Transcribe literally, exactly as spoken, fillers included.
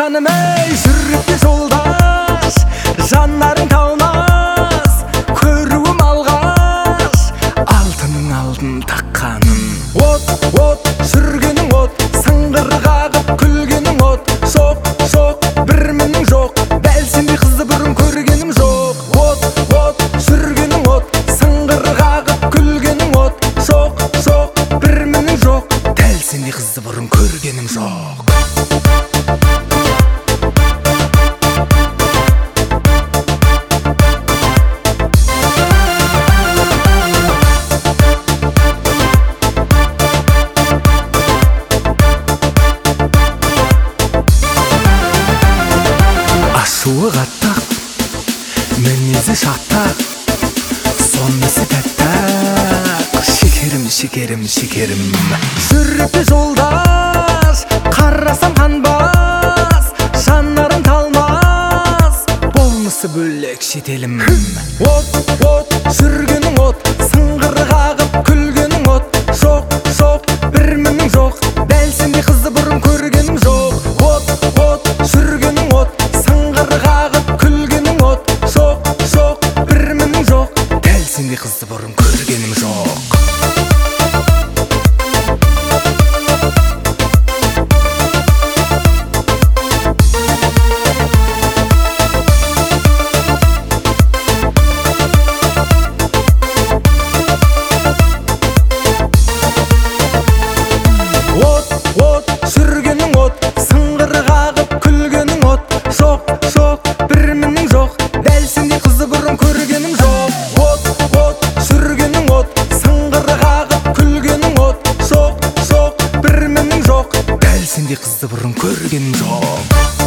ханым ей, жүректе жолдаш, жанарың талмас, көруім алғаш, алтынның алдын таққаным. От, от, жүргенің от, сыңғыр қағып күлгенің от, шоқ, шоқ, бір мінің жоқ, дәл сендей қызды бұрын көргенім жоқ. От, от, жүргенің от, сыңғыр қағып күлгенің от, шоқ, шоқ, бір мінің жоқ, дәл сендей қызды бұрын көргенім жоқ. Ашуы қаттақ, мінезі шаттақ, сонысы тәттақ, шекерім, шекерім, шекерім. Жүректе жолдаш, қарасам қанбас, жанарың талмас, болмысы бөлек шетелім. От, от, жүргенің от, сыңғыр қағып күлгенің от, жоқ, жоқ, бір мінің жоқ, дәл сендей қызды бұрын көргенім жоқ. От, от, жүргенің от, сыңғыр қағып күлгенің от, жоқ, жоқ, бір мінің жоқ, дәл сендей қызды бұрын көргенім жоқ. От, от, жүргенің от, сыңғыр қағып күлгенің от, жоқ, жоқ, бір мінің жоқ, дәл сендей қызды бұрын көргенім жоқ. От, от, жүргенің от, сыңғыр қағып күлгенің от, жоқ, жоқ, бір мінің жоқ, дәл сендей қызды бұрын көргенім жоқ.